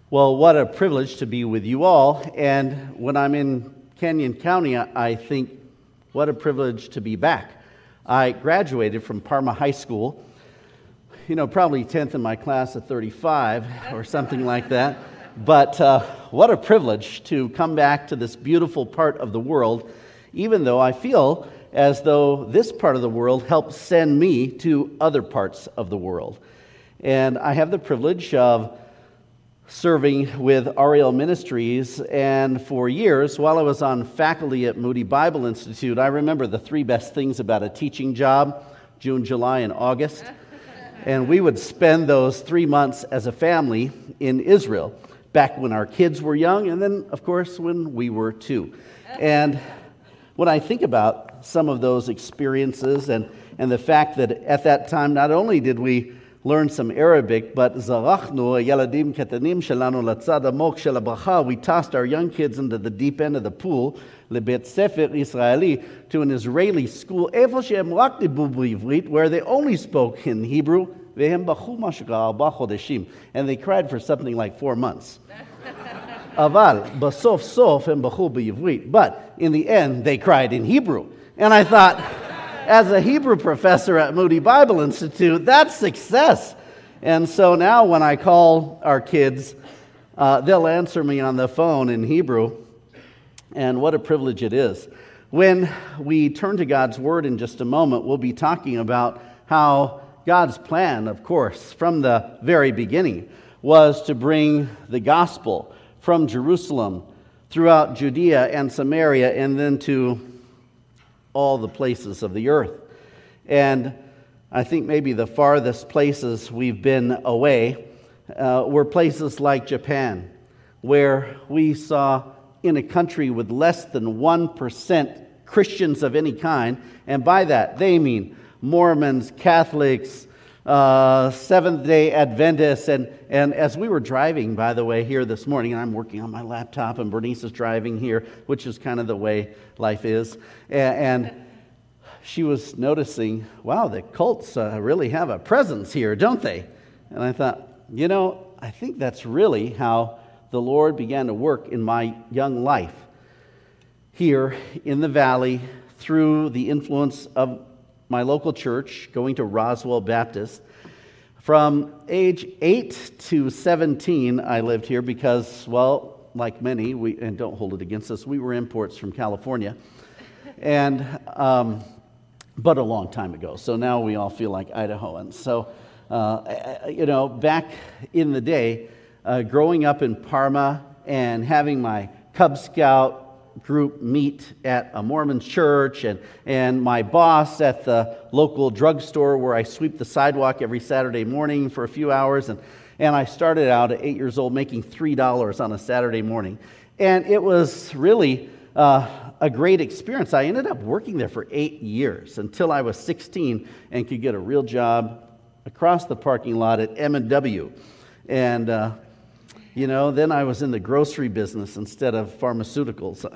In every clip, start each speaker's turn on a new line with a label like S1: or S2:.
S1: Well, what a privilege to be with you all. And when I'm in Canyon County, I think, what a privilege to be back. I graduated from Parma High School, probably 10th in my class of 35 or something like that. But what a privilege to come back to this beautiful part of the world, even though I feel as though this part of the world helped send me to other parts of the world. And I have the privilege of serving with Ariel Ministries, and for years, while I was on faculty at Moody Bible Institute, I remember the three best things about a teaching job: June, July, and August. And we would spend those 3 months as a family in Israel, back when our kids were young, and then, of course, when we were too. And when I think about some of those experiences and the fact that at that time, not only did we learn some Arabic, but zarachnu yaladim ketanim shelanu latzad amok shel habracha. We tossed our young kids into the deep end of the pool, lebet sefer Israeli, to an Israeli school, evo shehem rak dibu b'ivrit, where they only spoke in Hebrew, vehem bachu mashka arba chodeshim, and they cried for something like 4 months. Aval basof sof hem bachu b'ivrit, but in the end they cried in Hebrew, and I thought, as a Hebrew professor at Moody Bible Institute, that's success. And so now when I call our kids, they'll answer me on the phone in Hebrew, and what a privilege it is. When we turn to God's Word in just a moment, we'll be talking about how God's plan, of course, from the very beginning, was to bring the gospel from Jerusalem throughout Judea and Samaria and then to all the places of the earth. And I think maybe the farthest places we've been away were places like Japan, where we saw in a country with less than 1% Christians of any kind, and by that they mean Mormons, Catholics, Seventh-day Adventists, and as we were driving, by the way, here this morning, and I'm working on my laptop, and Bernice is driving here, which is kind of the way life is, and she was noticing, wow, the cults really have a presence here, don't they? And I thought, I think that's really how the Lord began to work in my young life here in the valley through the influence of my local church, going to Roswell Baptist. From age 8 to 17, I lived here because, well, like many, and don't hold it against us, we were imports from California, and but a long time ago. So now we all feel like Idahoans. So, back in the day, growing up in Parma and having my Cub Scout group meet at a Mormon church, and my boss at the local drugstore where I sweep the sidewalk every Saturday morning for a few hours, and I started out at 8 years old making $3 on a Saturday morning, and it was really a great experience. I ended up working there for 8 years until I was 16 and could get a real job across the parking lot at M&W, and then I was in the grocery business instead of pharmaceuticals.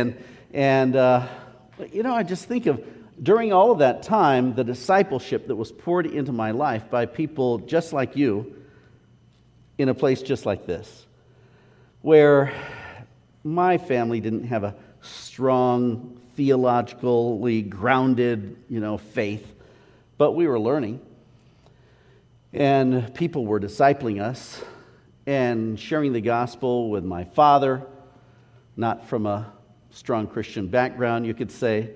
S1: I just think of, during all of that time, the discipleship that was poured into my life by people just like you in a place just like this, where my family didn't have a strong, theologically grounded, faith, but we were learning. And people were discipling us and sharing the gospel with my father, not from a strong Christian background, you could say,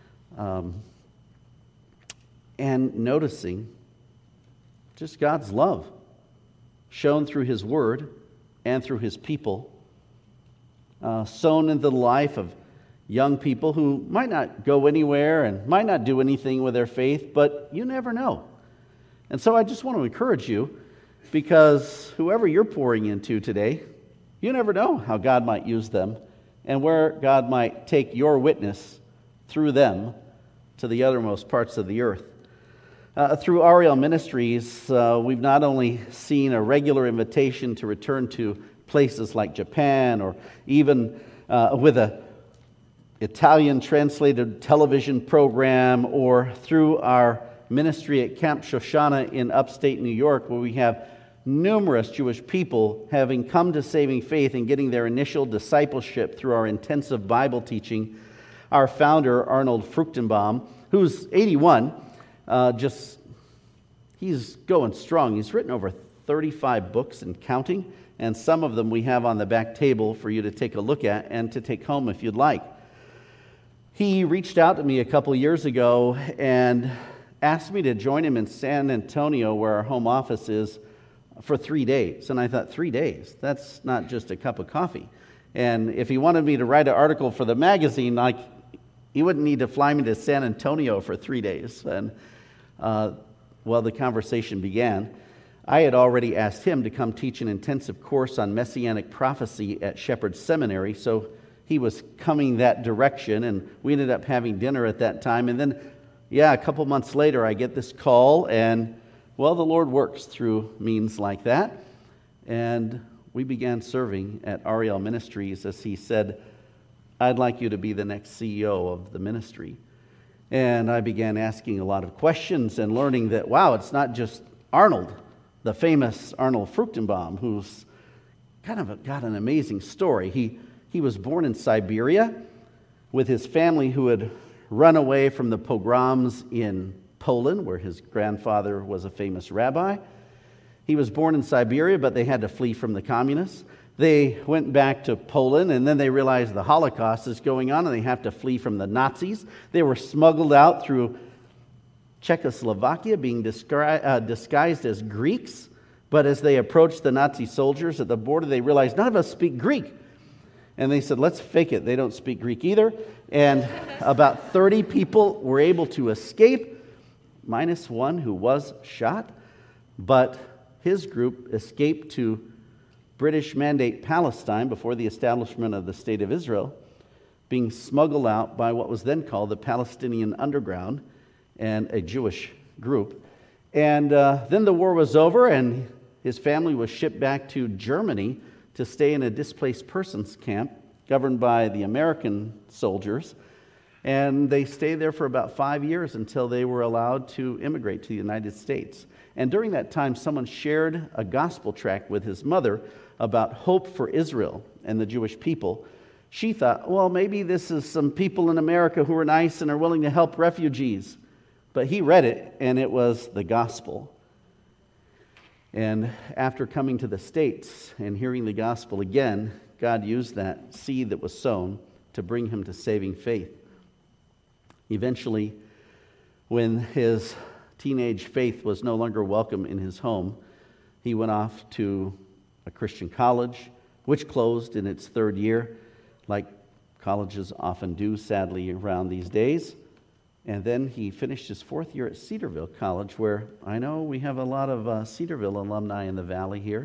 S1: and noticing just God's love shown through His Word and through His people, sown into the life of young people who might not go anywhere and might not do anything with their faith, but you never know. And so I just want to encourage you, because whoever you're pouring into today, you never know how God might use them and where God might take your witness through them to the uttermost parts of the earth. Through Ariel Ministries, we've not only seen a regular invitation to return to places like Japan, or even with an Italian translated television program, or through our ministry at Camp Shoshana in upstate New York, where we have numerous Jewish people having come to saving faith and getting their initial discipleship through our intensive Bible teaching. Our founder, Arnold Fruchtenbaum, who's 81, he's going strong. He's written over 35 books and counting, and some of them we have on the back table for you to take a look at and to take home if you'd like. He reached out to me a couple years ago and asked me to join him in San Antonio, where our home office is, for 3 days. And I thought, 3 days? That's not just a cup of coffee. And if he wanted me to write an article for the magazine, he wouldn't need to fly me to San Antonio for 3 days. And the conversation began. I had already asked him to come teach an intensive course on Messianic prophecy at Shepherd Seminary, so he was coming that direction, and we ended up having dinner at that time. And then, a couple months later, I get this call, and, the Lord works through means like that. And we began serving at Ariel Ministries as he said, "I'd like you to be the next CEO of the ministry." And I began asking a lot of questions and learning that, it's not just Arnold, the famous Arnold Fruchtenbaum, who's kind of got an amazing story. He was born in Siberia with his family who had run away from the pogroms in Poland, where his grandfather was a famous rabbi. He was born in Siberia, but they had to flee from the communists. They went back to Poland, and then they realized the Holocaust is going on, and they have to flee from the Nazis. They were smuggled out through Czechoslovakia, being disguised as Greeks. But as they approached the Nazi soldiers at the border, they realized none of us speak Greek. And they said, let's fake it. They don't speak Greek either. And about 30 people were able to escape, minus one who was shot. But his group escaped to British Mandate Palestine before the establishment of the State of Israel, being smuggled out by what was then called the Palestinian Underground and a Jewish group. And then the war was over, and his family was shipped back to Germany to stay in a displaced persons camp governed by the American soldiers. And they stayed there for about 5 years until they were allowed to immigrate to the United States. And during that time, someone shared a gospel tract with his mother about hope for Israel and the Jewish people. She thought, maybe this is some people in America who are nice and are willing to help refugees. But he read it, and it was the gospel. And after coming to the States and hearing the gospel again, God used that seed that was sown to bring him to saving faith. Eventually, when his teenage faith was no longer welcome in his home, he went off to a Christian college, which closed in its third year, like colleges often do, sadly, around these days. And then he finished his fourth year at Cedarville College, where I know we have a lot of Cedarville alumni in the valley here.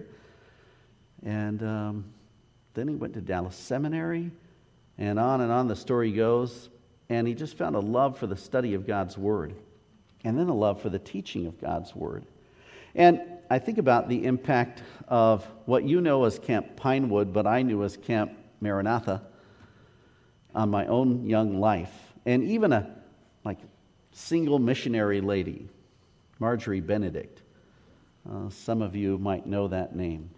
S1: And then he went to Dallas Seminary, and on the story goes. And he just found a love for the study of God's Word, and then a love for the teaching of God's Word. And I think about the impact of what you know as Camp Pinewood, but I knew as Camp Maranatha, on my own young life. And even a single missionary lady, Marjorie Benedict. Some of you might know that name.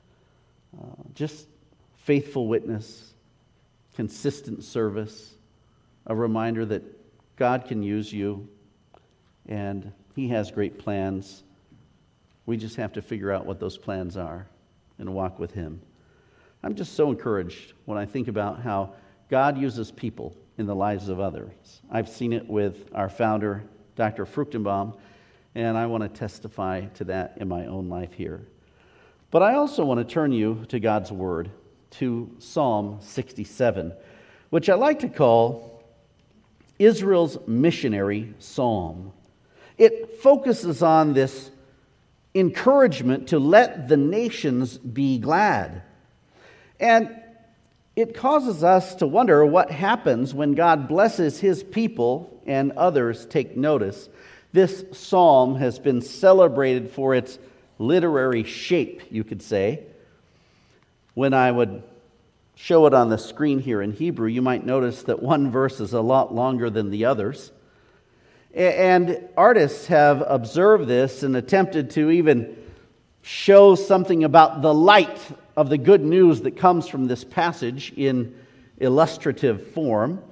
S1: Just faithful witness, consistent service, a reminder that God can use you and He has great plans. We just have to figure out what those plans are and walk with Him. I'm just so encouraged when I think about how God uses people in the lives of others. I've seen it with our founder, Dr. Fruchtenbaum, and I want to testify to that in my own life here. But I also want to turn you to God's Word, to Psalm 67, which I like to call Israel's missionary psalm. It focuses on this encouragement to let the nations be glad. And it causes us to wonder what happens when God blesses His people and others take notice. This psalm has been celebrated for its literary shape, you could say. When I would show it on the screen here in Hebrew, you might notice that one verse is a lot longer than the others. And artists have observed this and attempted to even show something about the light of the good news that comes from this passage in illustrative form.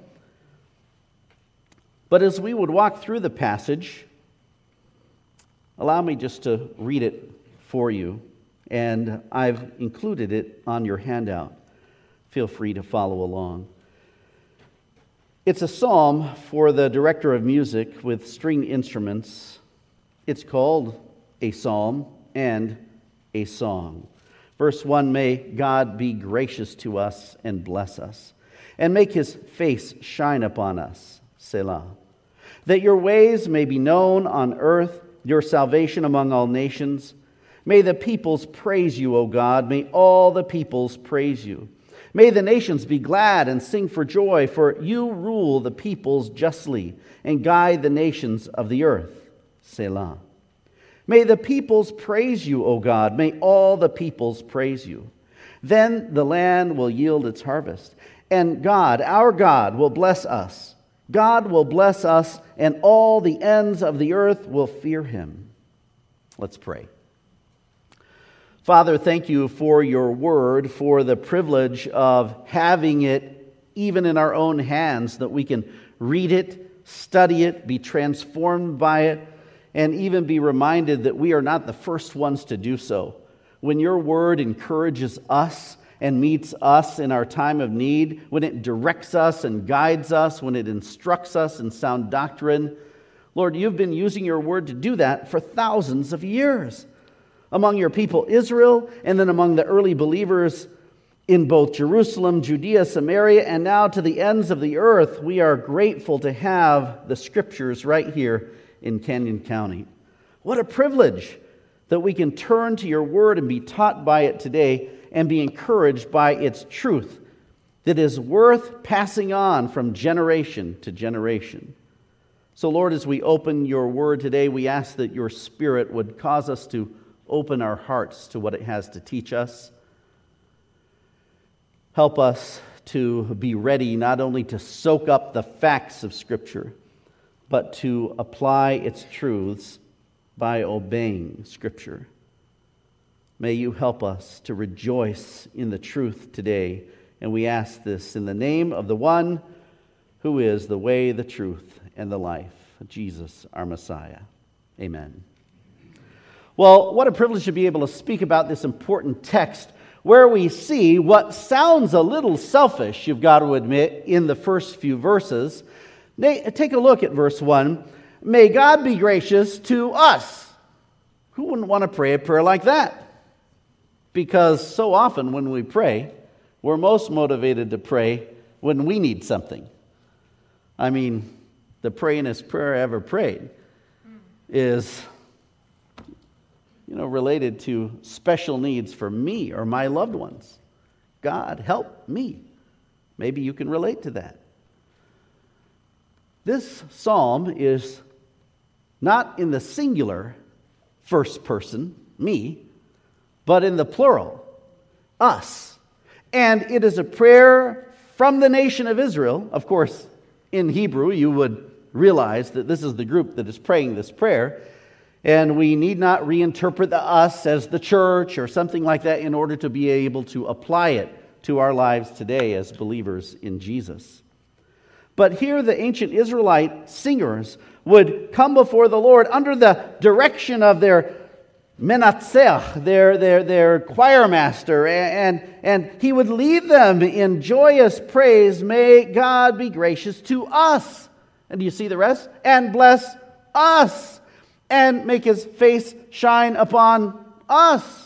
S1: But as we would walk through the passage, allow me just to read it for you, and I've included it on your handout. Feel free to follow along. It's a psalm for the director of music with string instruments. It's called a psalm and a song. Verse 1, may God be gracious to us and bless us, and make his face shine upon us, Selah. That your ways may be known on earth, your salvation among all nations. May the peoples praise you, O God. May all the peoples praise you. May the nations be glad and sing for joy, for you rule the peoples justly and guide the nations of the earth, Selah. May the peoples praise you, O God. May all the peoples praise you. Then the land will yield its harvest, and God, our God, will bless us. God will bless us, and all the ends of the earth will fear him. Let's pray. Father, thank you for your word, for the privilege of having it even in our own hands, that we can read it, study it, be transformed by it, and even be reminded that we are not the first ones to do so. When your word encourages us and meets us in our time of need, when it directs us and guides us, when it instructs us in sound doctrine, Lord, you've been using your word to do that for thousands of years. Among your people Israel, and then among the early believers in both Jerusalem, Judea, Samaria, and now to the ends of the earth, we are grateful to have the Scriptures right here in Canyon County. What a privilege that we can turn to your word and be taught by it today and be encouraged by its truth that is worth passing on from generation to generation. So, Lord, as we open your word today, we ask that your Spirit would cause us to open our hearts to what it has to teach us. Help us to be ready not only to soak up the facts of Scripture, but to apply its truths by obeying Scripture. May you help us to rejoice in the truth today. And we ask this in the name of the one who is the way, the truth, and the life, Jesus, our Messiah. Amen. Well, what a privilege to be able to speak about this important text where we see what sounds a little selfish, you've got to admit, in the first few verses. Take a look at verse 1. May God be gracious to us. Who wouldn't want to pray a prayer like that? Because so often when we pray, we're most motivated to pray when we need something. I mean, the prayingest prayer I ever prayed is related to special needs for me or my loved ones. God, help me. Maybe you can relate to that. This psalm is not in the singular first person, me, but in the plural, us. And it is a prayer from the nation of Israel. Of course, in Hebrew, you would realize that this is the group that is praying this prayer. And we need not reinterpret the us as the church or something like that in order to be able to apply it to our lives today as believers in Jesus. But here the ancient Israelite singers would come before the Lord under the direction of their menatzeh, their choir master, and he would lead them in joyous praise. May God be gracious to us. And do you see the rest? And bless us. And make his face shine upon us.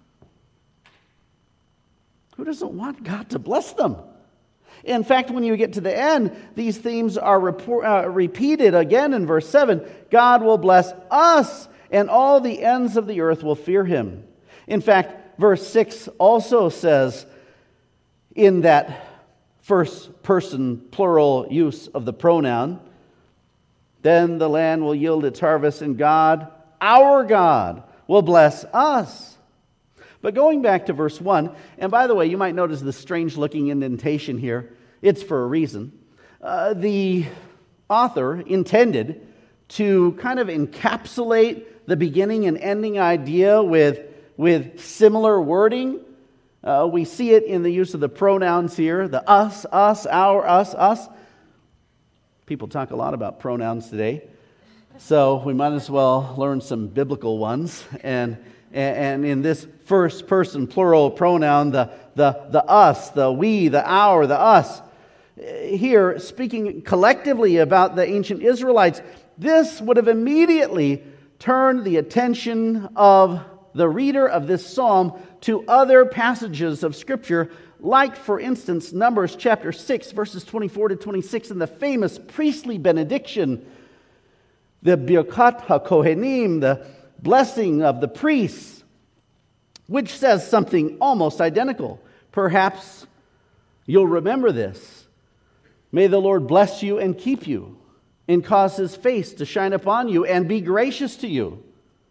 S1: Who doesn't want God to bless them? In fact, when you get to the end, these themes are repeated again in verse 7. God will bless us, and all the ends of the earth will fear him. In fact, verse 6 also says, in that first person plural use of the pronoun, then the land will yield its harvest, and God, our God, will bless us. But going back to verse 1, and by the way, you might notice the strange-looking indentation here. It's for a reason. The author intended to kind of encapsulate the beginning and ending idea with with similar wording. We see it in the use of the pronouns here, the us, our, us. People talk a lot about pronouns today, so we might as well learn some biblical ones. And in this first person plural pronoun, the us, the we, the our, the us, here speaking collectively about the ancient Israelites, this would have immediately turned the attention of the reader of this psalm to other passages of Scripture, like, for instance, Numbers chapter 6, verses 24 to 26, in the famous priestly benediction, the Birkat HaKohenim, the blessing of the priests, which says something almost identical. Perhaps you'll remember this. May the Lord bless you and keep you, and cause His face to shine upon you and be gracious to you.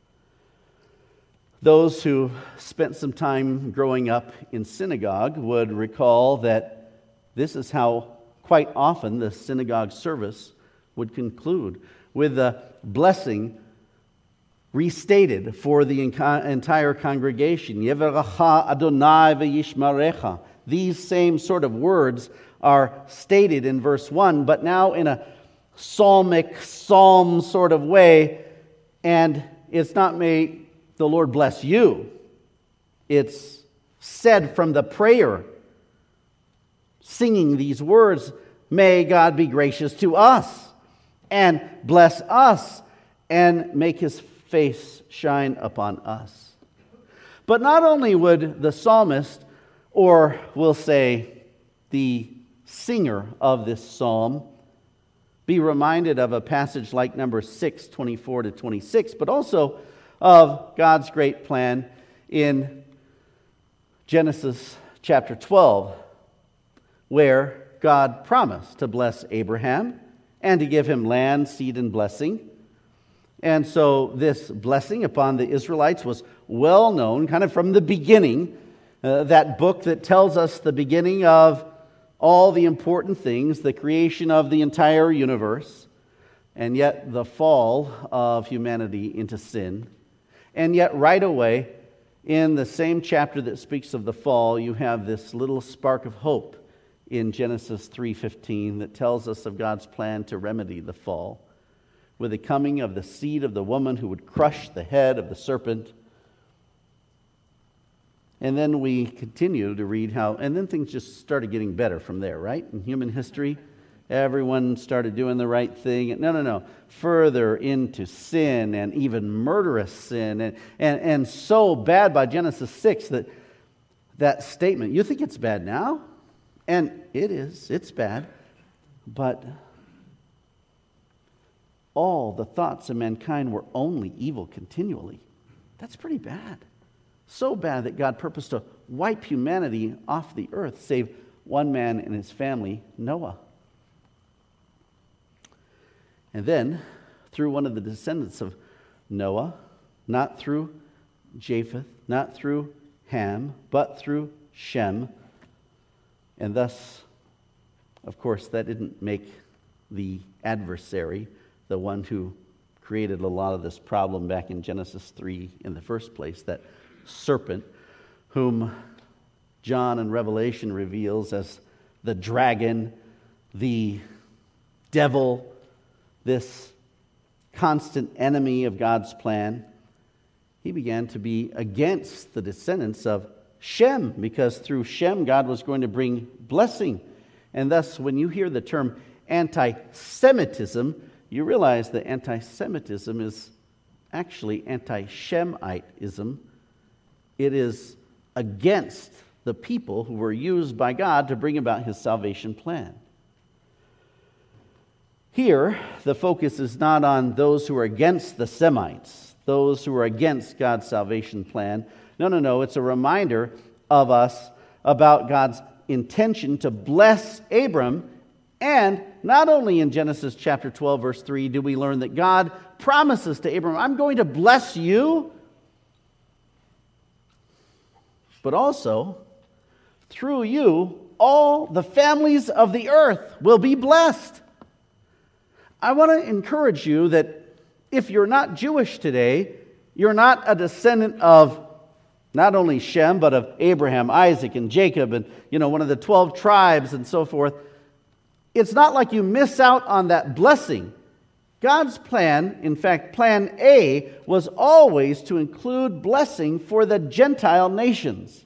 S1: Those who spent some time growing up in synagogue would recall that this is how quite often the synagogue service would conclude, with the blessing restated for the entire congregation. Yeveracha Adonai v'yishmarecha. These same sort of words are stated in verse 1, but now in a psalm sort of way, and it's not may the Lord bless you. It's said from the prayer, singing these words, may God be gracious to us and bless us and make His face shine upon us. But not only would the psalmist, or we'll say the singer of this psalm, be reminded of a passage like Numbers 6, 24 to 26, but also of God's great plan in Genesis chapter 12, where God promised to bless Abraham and to give him land, seed, and blessing. And so this blessing upon the Israelites was well known, kind of from the beginning, that book that tells us the beginning of all the important things, the creation of the entire universe, and yet the fall of humanity into sin. And yet right away, in the same chapter that speaks of the fall, you have this little spark of hope in Genesis 3:15 that tells us of God's plan to remedy the fall, with the coming of the seed of the woman who would crush the head of the serpent. And then we continue to read how, and then things just started getting better from there, right? In human history, everyone started doing the right thing. No. Further into sin, and even murderous sin, and so bad by Genesis 6 that statement, you think it's bad now? And it is, it's bad. But all the thoughts of mankind were only evil continually. That's pretty bad. So bad that God purposed to wipe humanity off the earth, save one man and his family, Noah. And then, through one of the descendants of Noah, not through Japheth, not through Ham, but through Shem. And thus, of course, that didn't make the adversary, the one who created a lot of this problem back in Genesis 3 in the first place, that serpent, whom John in Revelation reveals as the dragon, the devil, this constant enemy of God's plan. He began to be against the descendants of Shem, because through Shem God was going to bring blessing. And thus, when you hear the term anti-Semitism, you realize that anti-Semitism is actually anti-Shemitism. It is against the people who were used by God to bring about His salvation plan. Here, the focus is not on those who are against the Semites, those who are against God's salvation plan. No. It's a reminder of us about God's intention to bless Abram. And not only in Genesis chapter 12, verse 3, do we learn that God promises to Abram, I'm going to bless you, but also, through you, all the families of the earth will be blessed. I want to encourage you that if you're not Jewish today, you're not a descendant of Not only Shem, but of Abraham, Isaac, and Jacob, and, one of the 12 tribes and so forth. It's not like you miss out on that blessing. God's plan, in fact, plan A, was always to include blessing for the Gentile nations.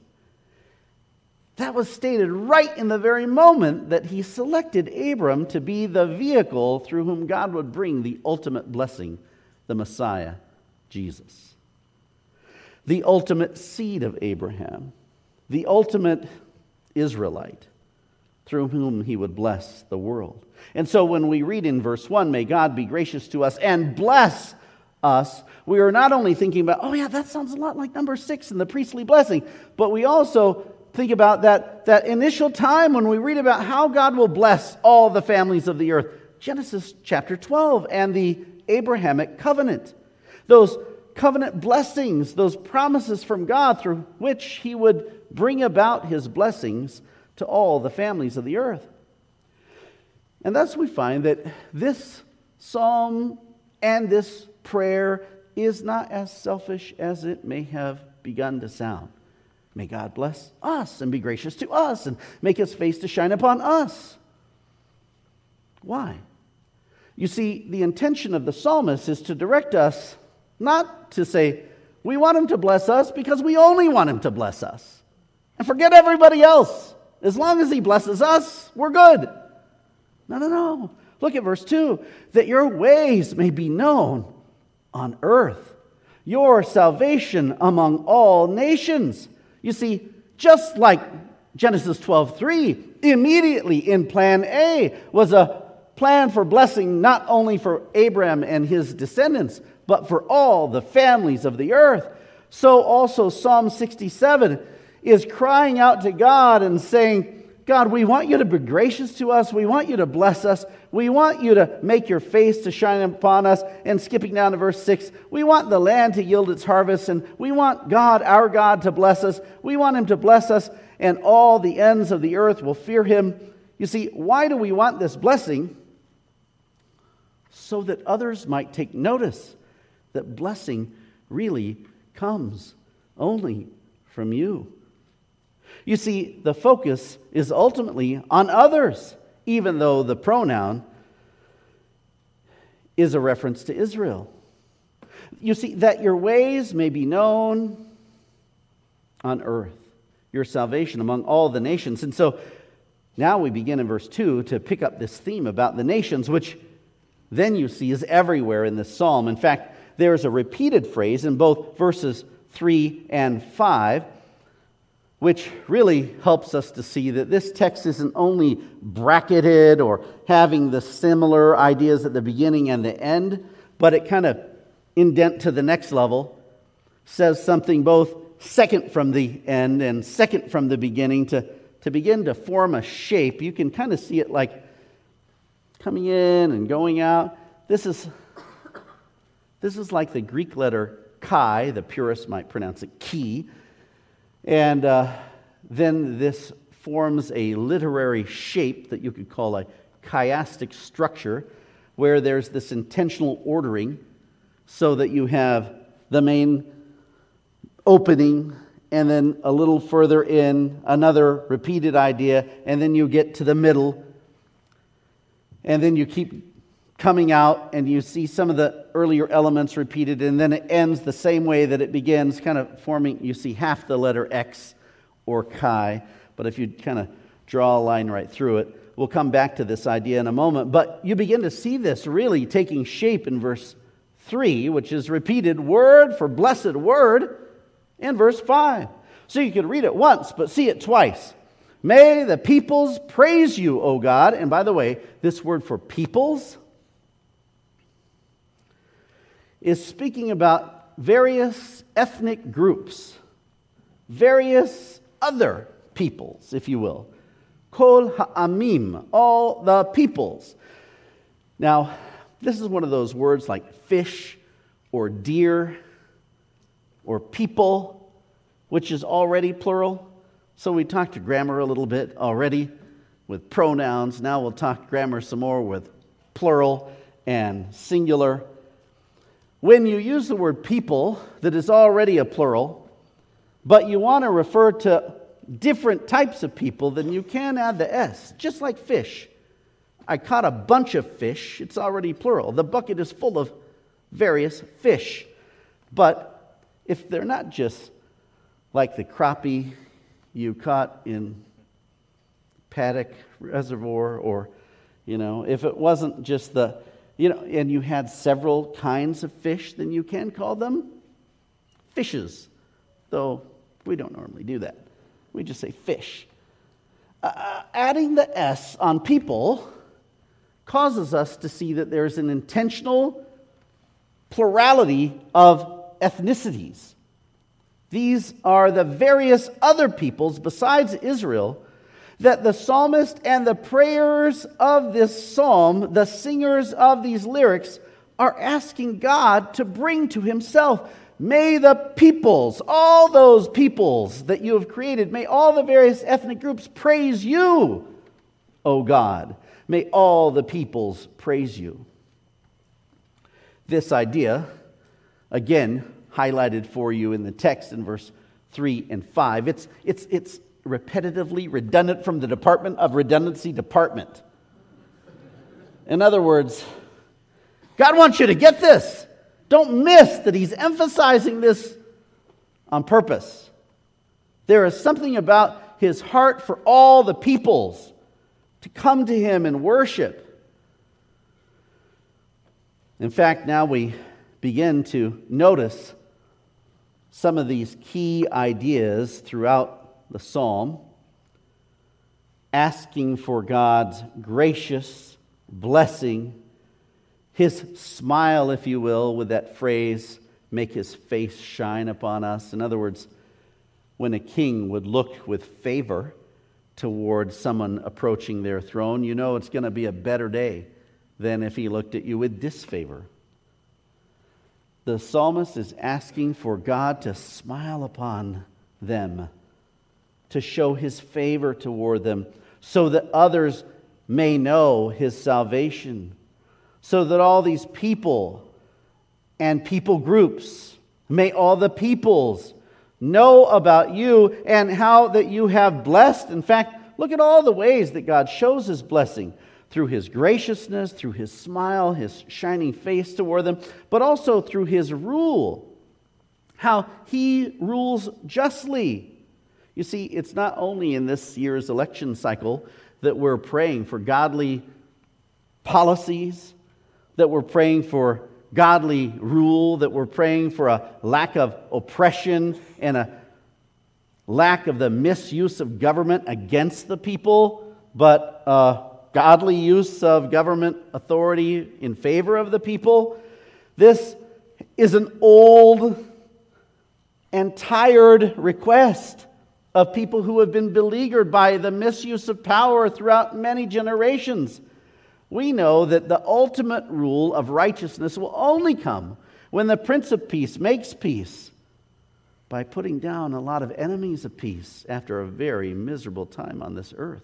S1: That was stated right in the very moment that he selected Abram to be the vehicle through whom God would bring the ultimate blessing, the Messiah, Jesus. The ultimate seed of Abraham, the ultimate Israelite, through whom he would bless the world. And so when we read in verse 1, may God be gracious to us and bless us, we are not only thinking about, oh yeah, that sounds a lot like number 6 in the priestly blessing, but we also think about that initial time when we read about how God will bless all the families of the earth. Genesis chapter 12 and the Abrahamic covenant. Those covenant blessings, those promises from God through which he would bring about his blessings to all the families of the earth. And thus we find that this psalm and this prayer is not as selfish as it may have begun to sound. May God bless us and be gracious to us and make his face to shine upon us. Why? You see, the intention of the psalmist is to direct us not to say, we want him to bless us because we only want him to bless us. And forget everybody else. As long as he blesses us, we're good. No. Look at verse 2. That your ways may be known on earth, your salvation among all nations. You see, just like Genesis 12:3, immediately in plan A was a plan for blessing not only for Abraham and his descendants, but for all the families of the earth. So also Psalm 67 is crying out to God and saying, God, we want you to be gracious to us. We want you to bless us. We want you to make your face to shine upon us. And skipping down to verse 6, we want the land to yield its harvest, and we want God, our God, to bless us. We want him to bless us, and all the ends of the earth will fear him. You see, why do we want this blessing? So that others might take notice that blessing really comes only from you. You see, the focus is ultimately on others, even though the pronoun is a reference to Israel. You see, that your ways may be known on earth, your salvation among all the nations. And so now we begin in verse 2 to pick up this theme about the nations, which then you see is everywhere in this psalm. In fact, there is a repeated phrase in both verses 3 and 5, which really helps us to see that this text isn't only bracketed or having the similar ideas at the beginning and the end, but it kind of indent to the next level, says something both second from the end and second from the beginning to begin to form a shape. You can kind of see it like coming in and going out. This is like the Greek letter chi, the purists might pronounce it ki, and then this forms a literary shape that you could call a chiastic structure, where there's this intentional ordering so that you have the main opening, and then a little further in, another repeated idea, and then you get to the middle, and then you keep coming out, and you see some of the earlier elements repeated, and then it ends the same way that it begins, kind of forming, you see half the letter X or chi, but if you kind of draw a line right through it, we'll come back to this idea in a moment, but you begin to see this really taking shape in verse 3, which is repeated word for blessed word in verse 5. So you could read it once, but see it twice. May the peoples praise you, O God. And by the way, this word for peoples is speaking about various ethnic groups, various other peoples, if you will. Kol ha'amim, all the peoples. Now, this is one of those words like fish or deer or people, which is already plural. So we talked to grammar a little bit already with pronouns. Now we'll talk grammar some more with plural and singular. When you use the word people that is already a plural, but you want to refer to different types of people, then you can add the S, just like fish. I caught a bunch of fish. It's already plural. The bucket is full of various fish. But if they're not just like the crappie you caught in Paddock Reservoir, or, if it wasn't just and you had several kinds of fish, then you can call them fishes. Though we don't normally do that. We just say fish. Adding the S on people causes us to see that there's an intentional plurality of ethnicities. These are the various other peoples besides Israel that the psalmist and the prayers of this psalm, the singers of these lyrics, are asking God to bring to himself. May the peoples, all those peoples that you have created, may all the various ethnic groups praise you, O God. May all the peoples praise you. This idea, again, highlighted for you in the text in verse 3 and 5. It's repetitively redundant from the Department of Redundancy department. In other words, God wants you to get this. Don't miss that he's emphasizing this on purpose. There is something about his heart for all the peoples to come to him and worship. In fact, now we begin to notice some of these key ideas throughout the psalm, asking for God's gracious blessing, his smile, if you will, with that phrase, make his face shine upon us. In other words, when a king would look with favor towards someone approaching their throne, it's going to be a better day than if he looked at you with disfavor. The psalmist is asking for God to smile upon them, to show his favor toward them, so that others may know his salvation, so that all these people and people groups, may all the peoples know about you and how that you have blessed. In fact, look at all the ways that God shows his blessing through his graciousness, through his smile, his shining face toward them, but also through his rule, how he rules justly. You see, it's not only in this year's election cycle that we're praying for godly policies, that we're praying for godly rule, that we're praying for a lack of oppression and a lack of the misuse of government against the people, but godly use of government authority in favor of the people. This is an old and tired request of people who have been beleaguered by the misuse of power throughout many generations. We know that the ultimate rule of righteousness will only come when the Prince of Peace makes peace by putting down a lot of enemies of peace after a very miserable time on this earth.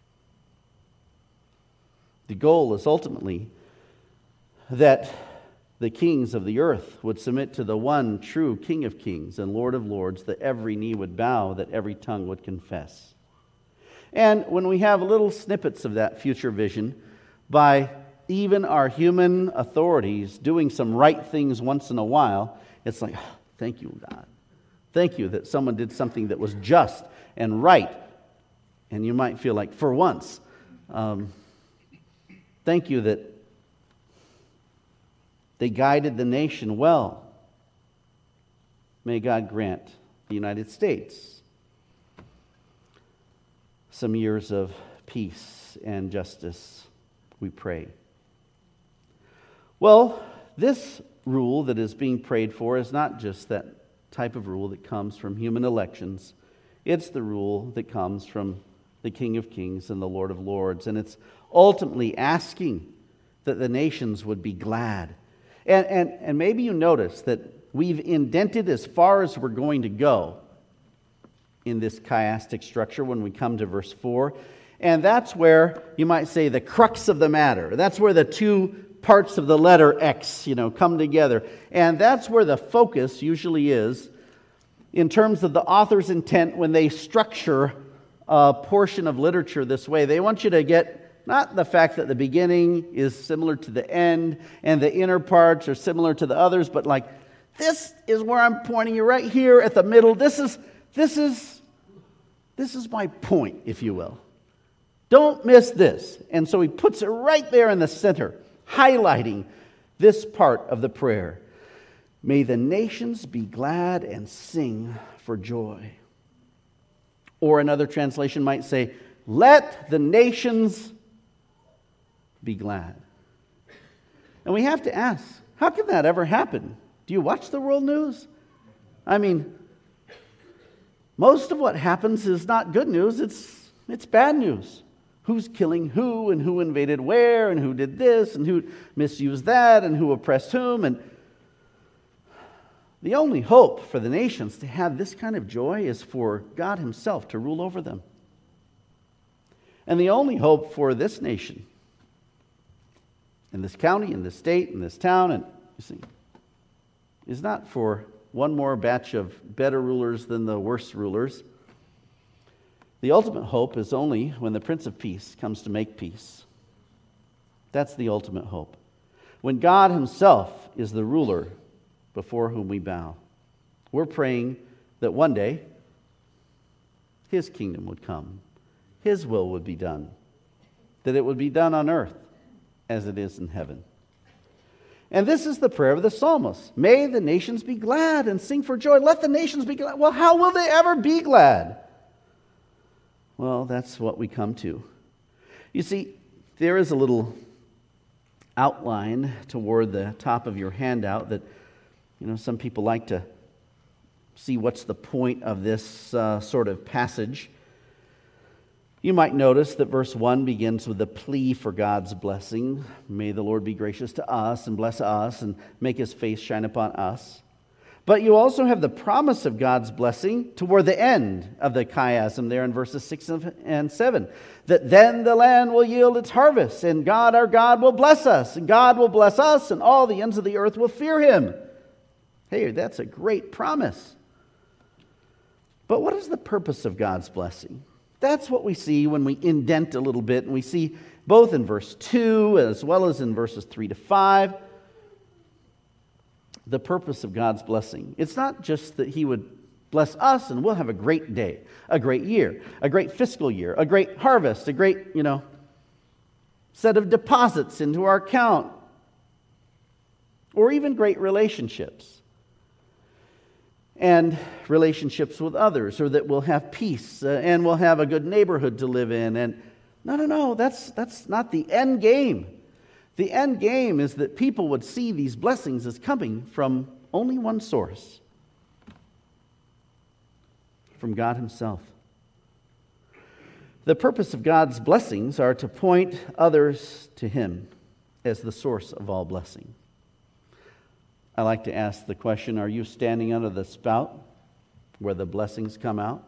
S1: The goal is ultimately that the kings of the earth would submit to the one true King of kings and Lord of lords, that every knee would bow, that every tongue would confess. And when we have little snippets of that future vision, by even our human authorities doing some right things once in a while, it's like, oh, thank you, God. Thank you that someone did something that was just and right. And you might feel like, for once, thank you that they guided the nation well. May God grant the United States some years of peace and justice, we pray. Well, this rule that is being prayed for is not just that type of rule that comes from human elections. It's the rule that comes from the King of Kings and the Lord of Lords. And it's ultimately asking that the nations would be glad. And maybe you notice that we've indented as far as we're going to go in this chiastic structure when we come to verse 4. And that's where you might say the crux of the matter. That's where the two parts of the letter X, come together. And that's where the focus usually is in terms of the author's intent when they structure a portion of literature this way. They want you to get not the fact that the beginning is similar to the end and the inner parts are similar to the others, but like, this is where I'm pointing you right here at the middle. This is my point, if you will. Don't miss this. And so he puts it right there in the center, highlighting this part of the prayer. May the nations be glad and sing for joy. Or another translation might say, let the nations be glad. And we have to ask, how can that ever happen? Do you watch the world news? I mean, most of what happens is not good news, it's bad news. Who's killing who, and who invaded where, and who did this, and who misused that, and who oppressed whom. And the only hope for the nations to have this kind of joy is for God himself to rule over them. And the only hope for this nation, in this county, in this state, in this town, and you see, is not for one more batch of better rulers than the worst rulers. The ultimate hope is only when the Prince of Peace comes to make peace. That's the ultimate hope. When God himself is the ruler before whom we bow. We're praying that one day his kingdom would come, his will would be done, that it would be done on earth as it is in heaven. And this is the prayer of the psalmist. May the nations be glad and sing for joy. Let the nations be glad. Well, how will they ever be glad? Well, that's what we come to. You see, there is a little outline toward the top of your handout that, some people like to see what's the point of this sort of passage. You might notice that verse 1 begins with a plea for God's blessing. May the Lord be gracious to us and bless us and make his face shine upon us. But you also have the promise of God's blessing toward the end of the chiasm there in verses 6 and 7. That then the land will yield its harvest, and God our God will bless us, and God will bless us, and all the ends of the earth will fear him. Hey, that's a great promise. But what is the purpose of God's blessing? That's what we see when we indent a little bit, and we see both in verse 2 as well as in verses 3 to 5. The purpose of God's blessing. It's not just that he would bless us and we'll have a great day, a great year, a great fiscal year, a great harvest, a great, set of deposits into our account, or even great relationships and relationships with others, or that we'll have peace and we'll have a good neighborhood to live in. And no, that's not the end game. The end game is that people would see these blessings as coming from only one source, from God himself. The purpose of God's blessings are to point others to him as the source of all blessing. I like to ask the question, are you standing under the spout where the blessings come out?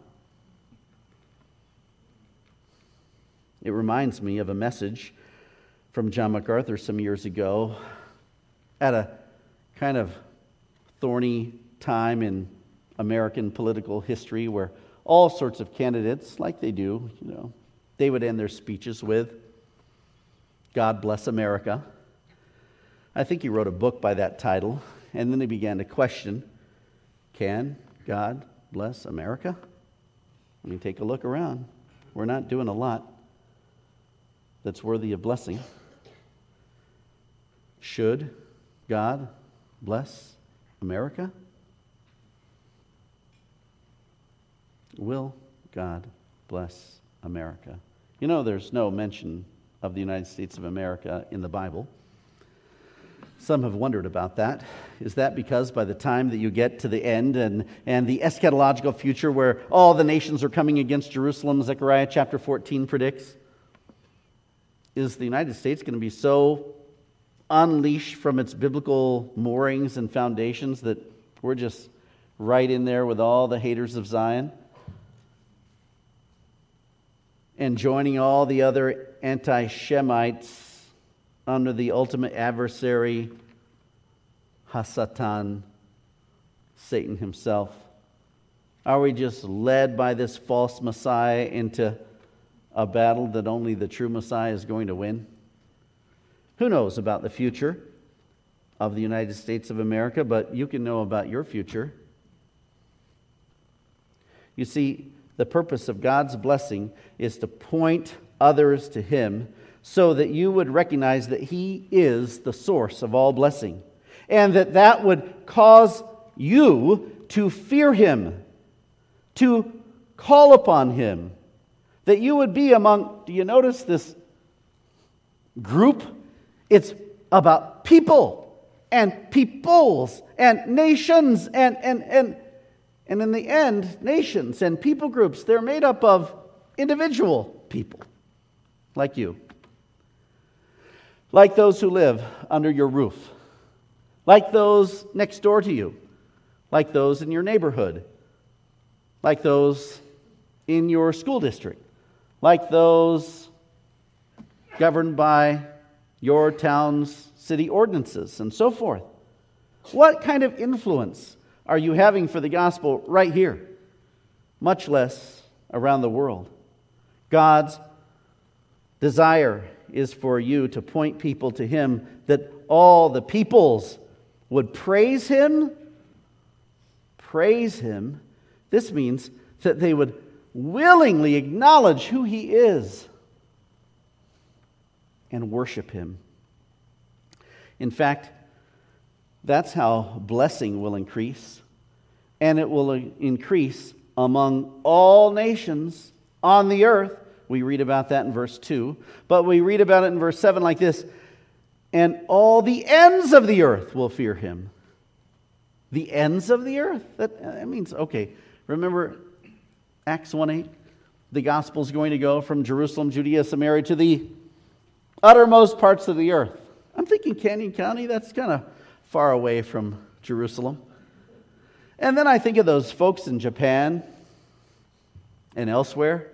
S1: It reminds me of a message from John MacArthur some years ago at a kind of thorny time in American political history where all sorts of candidates, like they do, they would end their speeches with, God bless America. I think he wrote a book by that title, and then he began to question, can God bless America? I mean, take a look around. We're not doing a lot that's worthy of blessing. Should God bless America? Will God bless America? There's no mention of the United States of America in the Bible. Some have wondered about that. Is that because by the time that you get to the end and the eschatological future where all the nations are coming against Jerusalem, Zechariah chapter 14 predicts, is the United States going to be so unleashed from its biblical moorings and foundations that we're just right in there with all the haters of Zion and joining all the other anti-Shemites under the ultimate adversary, Hasatan, Satan himself? Are we just led by this false Messiah into a battle that only the true Messiah is going to win? Who knows about the future of the United States of America, but you can know about your future. You see, the purpose of God's blessing is to point others to Him so that you would recognize that He is the source of all blessing, and that would cause you to fear Him, to call upon Him, that you would be among, do you notice this group? It's about people and peoples and nations and in the end, nations and people groups, they're made up of individual people like you, like those who live under your roof, like those next door to you, like those in your neighborhood, like those in your school district, like those governed by your town's city ordinances, and so forth. What kind of influence are you having for the gospel right here, much less around the world? God's desire is for you to point people to Him, that all the peoples would praise Him. Praise Him. This means that they would willingly acknowledge who He is and worship Him. In fact, that's how blessing will increase. And it will increase among all nations on the earth. We read about that in verse 2. But we read about it in verse 7 like this. And all the ends of the earth will fear Him. The ends of the earth? That means, okay, remember Acts 1:8? The gospel's going to go from Jerusalem, Judea, Samaria to the uttermost parts of the earth. I'm thinking Canyon County, that's kind of far away from Jerusalem. And then I think of those folks in Japan and elsewhere.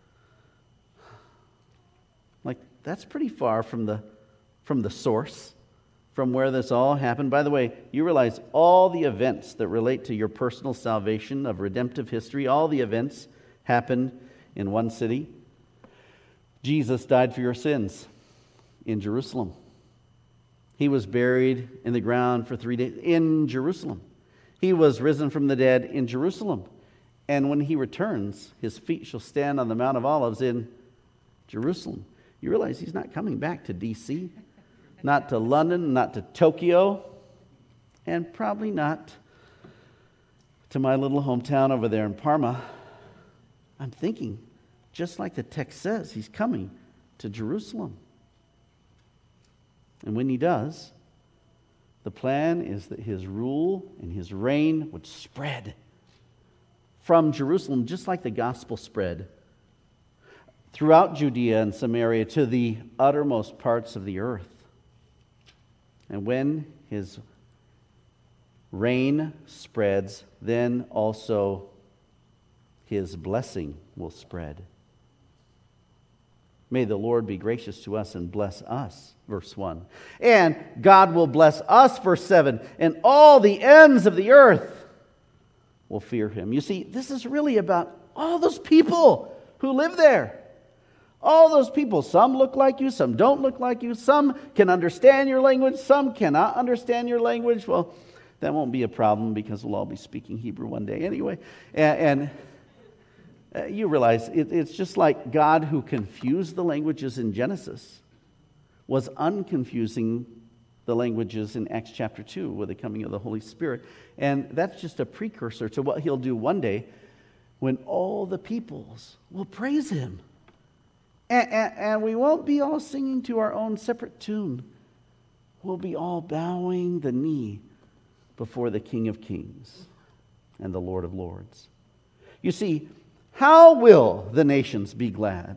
S1: Like, that's pretty far from the source, from where this all happened. By the way, you realize all the events that relate to your personal salvation of redemptive history, all the events happened in one city. Jesus died for your sins in Jerusalem. He was buried in the ground for 3 days in Jerusalem. He was risen from the dead in Jerusalem. And when He returns, His feet shall stand on the Mount of Olives in Jerusalem. You realize He's not coming back to D.C., not to London, not to Tokyo, and probably not to my little hometown over there in Parma. I'm thinking, just like the text says, He's coming to Jerusalem. And when He does, the plan is that His rule and His reign would spread from Jerusalem, just like the gospel spread throughout Judea and Samaria to the uttermost parts of the earth. And when His reign spreads, then also His blessing will spread. May the Lord be gracious to us and bless us, verse 1. And God will bless us, verse 7. And all the ends of the earth will fear Him. You see, this is really about all those people who live there. All those people. Some look like you, some don't look like you. Some can understand your language, some cannot understand your language. Well, that won't be a problem because we'll all be speaking Hebrew one day anyway. And you realize it's just like God, who confused the languages in Genesis, was unconfusing the languages in Acts chapter 2 with the coming of the Holy Spirit. And that's just a precursor to what He'll do one day when all the peoples will praise Him. And we won't be all singing to our own separate tune. We'll be all bowing the knee before the King of Kings and the Lord of Lords. You see, how will the nations be glad?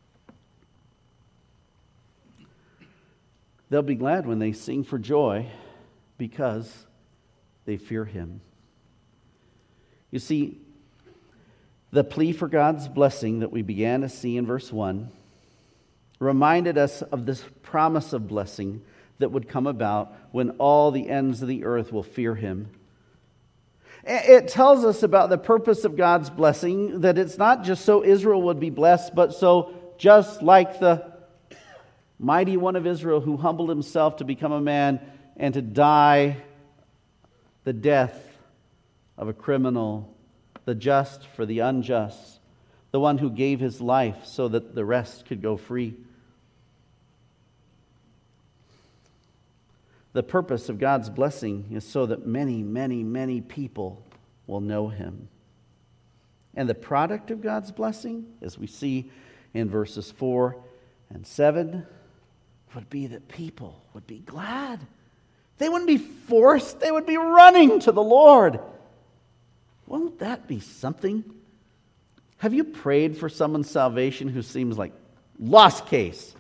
S1: They'll be glad when they sing for joy because they fear Him. You see, the plea for God's blessing that we began to see in verse 1 reminded us of this promise of blessing that would come about when all the ends of the earth will fear Him. It tells us about the purpose of God's blessing, that it's not just so Israel would be blessed, but so just like the mighty one of Israel who humbled himself to become a man and to die the death of a criminal, the just for the unjust, the one who gave his life so that the rest could go free. The purpose of God's blessing is so that many, many, many people will know him. And the product of God's blessing, as we see in verses 4 and 7, would be that people would be glad. They wouldn't be forced. They would be running to the Lord. Won't that be something? Have you prayed for someone's salvation who seems like lost case?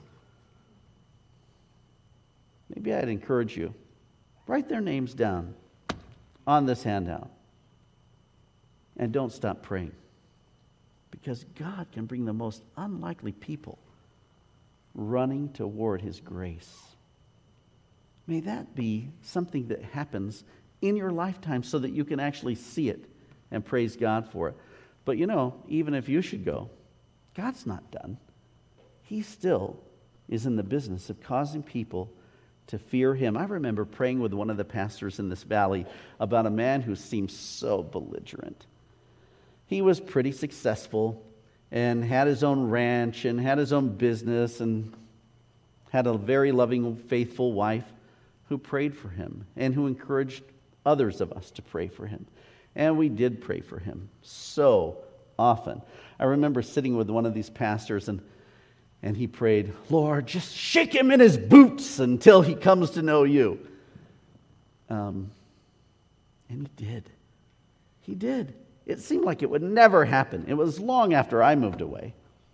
S1: Maybe I'd encourage you, write their names down on this handout. And don't stop praying. Because God can bring the most unlikely people running toward his grace. May that be something that happens in your lifetime so that you can actually see it and praise God for it. But even if you should go, God's not done. He still is in the business of causing people to fear him. I remember praying with one of the pastors in this valley about a man who seemed so belligerent. He was pretty successful and had his own ranch and had his own business and had a very loving, faithful wife who prayed for him and who encouraged others of us to pray for him. And we did pray for him so often. I remember sitting with one of these pastors and he prayed, Lord, just shake him in his boots until he comes to know you. And he did. He did. It seemed like it would never happen. It was long after I moved away.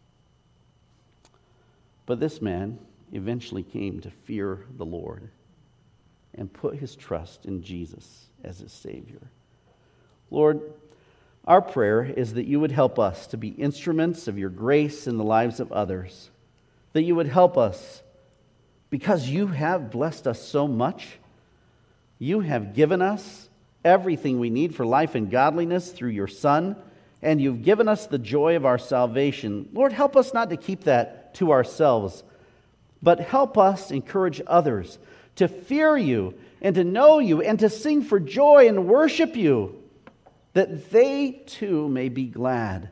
S1: But this man eventually came to fear the Lord and put his trust in Jesus as his Savior. Lord, our prayer is that you would help us to be instruments of your grace in the lives of others. That you would help us because you have blessed us so much. You have given us everything we need for life and godliness through your Son, and you've given us the joy of our salvation. Lord, help us not to keep that to ourselves, but help us encourage others to fear you and to know you and to sing for joy and worship you, that they too may be glad.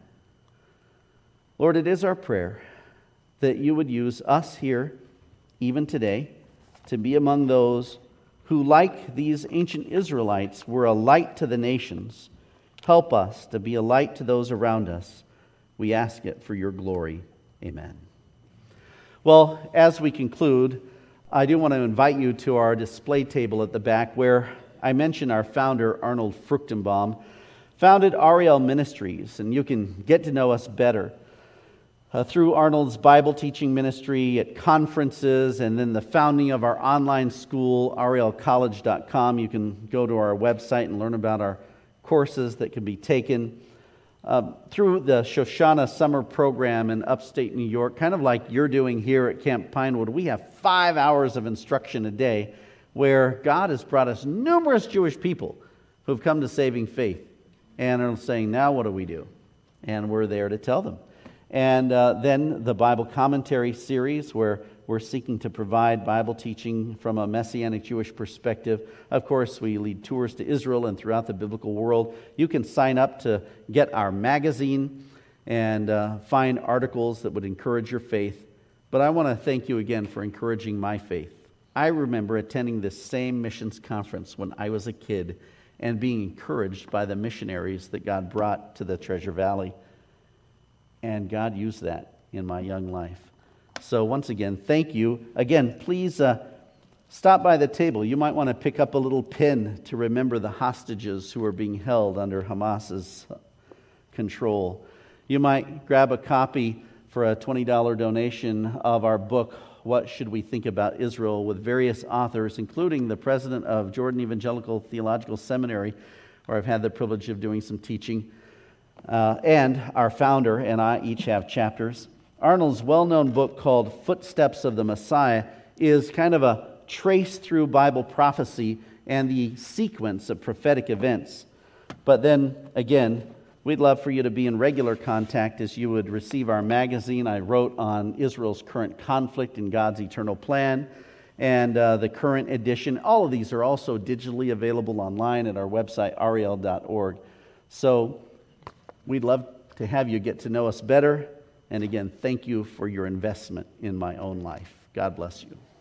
S1: Lord, it is our prayer that you would use us here, even today, to be among those who, like these ancient Israelites, were a light to the nations. Help us to be a light to those around us. We ask it for your glory. Amen. Well, as we conclude, I do want to invite you to our display table at the back where I mention our founder, Arnold Fruchtenbaum, founded Ariel Ministries, and you can get to know us better through Arnold's Bible teaching ministry at conferences and then the founding of our online school, arielcollege.com. You can go to our website and learn about our courses that can be taken. Through the Shoshana summer program in upstate New York, kind of like you're doing here at Camp Pinewood, we have 5 hours of instruction a day where God has brought us numerous Jewish people who've come to saving faith and are saying, now what do we do? And we're there to tell them. And then the Bible commentary series where we're seeking to provide Bible teaching from a Messianic Jewish perspective. Of course, we lead tours to Israel and throughout the biblical world. You can sign up to get our magazine and find articles that would encourage your faith. But I want to thank you again for encouraging my faith. I remember attending this same missions conference when I was a kid and being encouraged by the missionaries that God brought to the Treasure Valley. And God used that in my young life. So once again, thank you. Again, please stop by the table. You might want to pick up a little pin to remember the hostages who are being held under Hamas's control. You might grab a copy for a $20 donation of our book, What Should We Think About Israel, with various authors, including the president of Jordan Evangelical Theological Seminary, where I've had the privilege of doing some teaching. And our founder and I each have chapters. Arnold's well-known book called Footsteps of the Messiah is kind of a trace through Bible prophecy and the sequence of prophetic events. But then again, we'd love for you to be in regular contact as you would receive our magazine. I wrote on Israel's current conflict and God's eternal plan, and the current edition. All of these are also digitally available online at our website, ariel.org. So we'd love to have you get to know us better. And again, thank you for your investment in my own life. God bless you.